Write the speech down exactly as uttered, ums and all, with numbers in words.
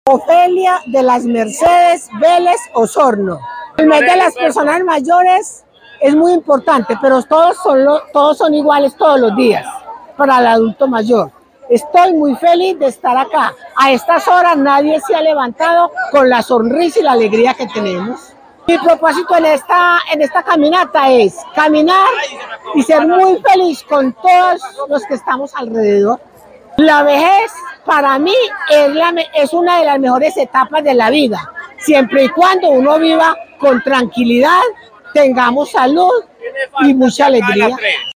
Ofelia de las Mercedes Vélez Osorno. El mes de las personas mayores es muy importante, pero todos son, lo, todos son iguales todos los días para el adulto mayor. Estoy muy feliz de estar acá. A estas horas nadie se ha levantado con la sonrisa y la alegría que tenemos. Mi propósito en esta, en esta caminata es caminar y ser muy feliz con todos los que estamos alrededor. La vejez para mí es, la, es una de las mejores etapas de la vida, siempre y cuando uno viva con tranquilidad, tengamos salud y mucha alegría.